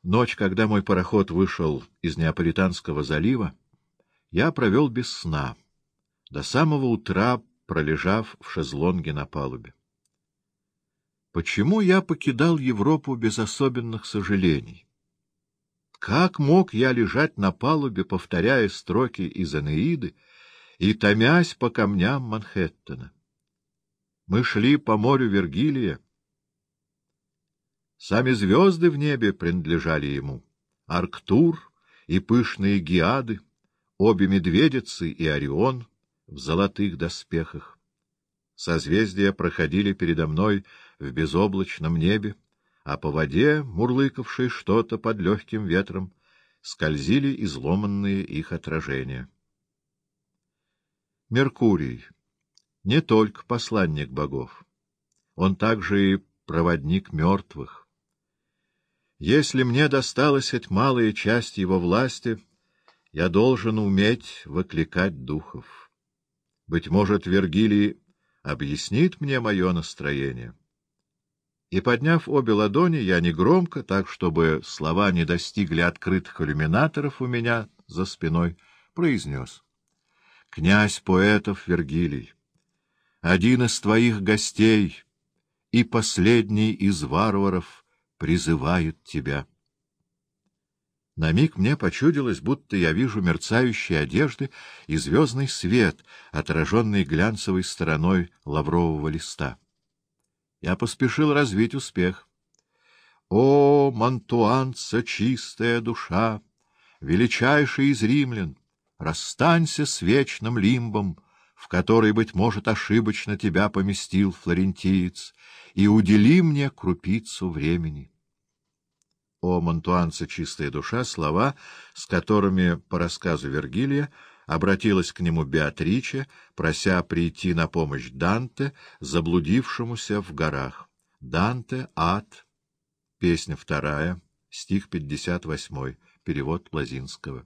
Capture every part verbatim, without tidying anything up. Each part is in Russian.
Ночь, когда мой пароход вышел из Неаполитанского залива, я провел без сна, до самого утра пролежав в шезлонге на палубе. Почему я покидал Европу без особенных сожалений? Как мог я лежать на палубе, повторяя строки из «Энеиды» и томясь по камням Манхэттена? Мы шли по морю Вергилия. Сами звезды в небе принадлежали ему, Арктур и пышные Гиады, обе медведицы и Орион в золотых доспехах. Созвездия проходили передо мной в безоблачном небе, а по воде, мурлыкавшей что-то под легким ветром, скользили изломанные их отражения. Меркурий — не только посланник богов, он также и проводник мертвых. Если мне досталась хоть малая часть его власти, я должен уметь выкликать духов. Быть может, Вергилий объяснит мне мое настроение. И, подняв обе ладони, я негромко, так, чтобы слова не достигли открытых иллюминаторов у меня за спиной, произнес: «Князь поэтов Вергилий, один из твоих гостей и последний из варваров призывает тебя». На миг мне почудилось, будто я вижу мерцающие одежды и звездный свет, отраженный глянцевой стороной лаврового листа. Я поспешил развить успех. «О, мантуанца, чистая душа, величайший из римлян, расстанься с вечным лимбом, в который, быть может, ошибочно тебя поместил флорентиец, и удели мне крупицу времени». «О, мантуанца, чистая душа» — слова, с которыми, по рассказу Вергилия, обратилась к нему Беатриче, прося прийти на помощь Данте, заблудившемуся в горах. Данте, ад, песня вторая, стих пятьдесят восьмой, перевод Лозинского.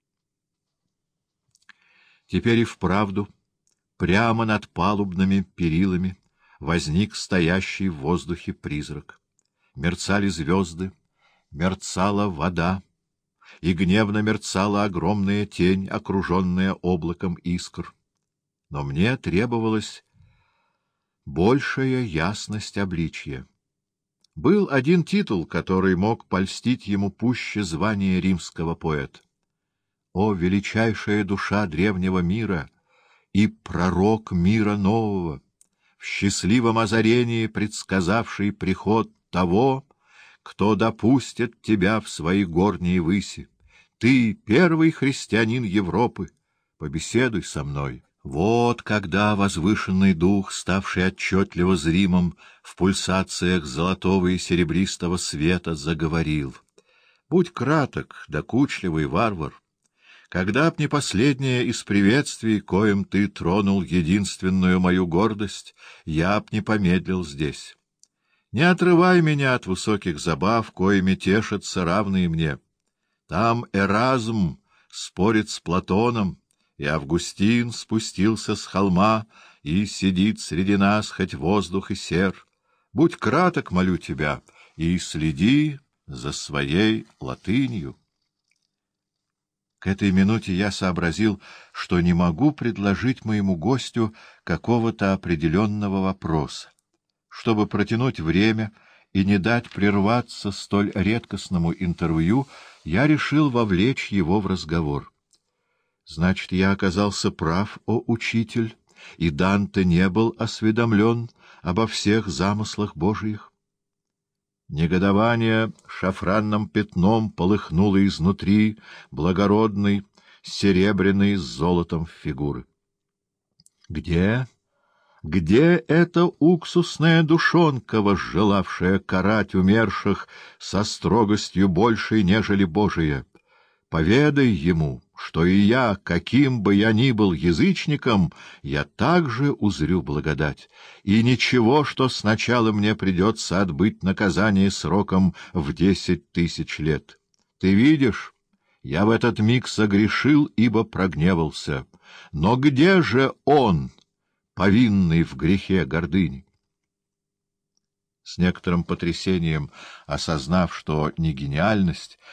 Теперь и вправду, прямо над палубными перилами, возник стоящий в воздухе призрак. Мерцали звезды, мерцала вода, и гневно мерцала огромная тень, окруженная облаком искр. Но мне требовалась большая ясность обличья. Был один титул, который мог польстить ему пуще звания римского поэта. О, величайшая душа древнего мира и пророк мира нового, в счастливом озарении предсказавший приход того, кто допустит тебя в свои горние выси. Ты — первый христианин Европы. Побеседуй со мной. Вот когда возвышенный дух, ставший отчетливо зримым в пульсациях золотого и серебристого света, заговорил. Будь краток, докучливый варвар. Когда б не последнее из приветствий, коим ты тронул единственную мою гордость, я б не помедлил здесь. Не отрывай меня от высоких забав, коими тешатся равные мне. Там Эразм спорит с Платоном, и Августин спустился с холма и сидит среди нас, хоть воздух и сер. Будь краток, молю тебя, и следи за своей латынью. К этой минуте я сообразил, что не могу предложить моему гостю какого-то определенного вопроса. Чтобы протянуть время и не дать прерваться столь редкостному интервью, я решил вовлечь его в разговор. Значит, я оказался прав, о учитель, и Данте не был осведомлен обо всех замыслах Божиих. Негодование шафранным пятном полыхнуло изнутри благородной, серебряной с золотом фигуры. Где... Где эта уксусная душонка, возжелавшая карать умерших со строгостью большей, нежели Божия? Поведай ему, что и я, каким бы я ни был язычником, я также узрю благодать, и ничего, что сначала мне придется отбыть наказание сроком в десять тысяч лет. Ты видишь, я в этот миг согрешил, ибо прогневался. Но где же он, повинный в грехе гордыни? С некоторым потрясением осознав, что не гениальность,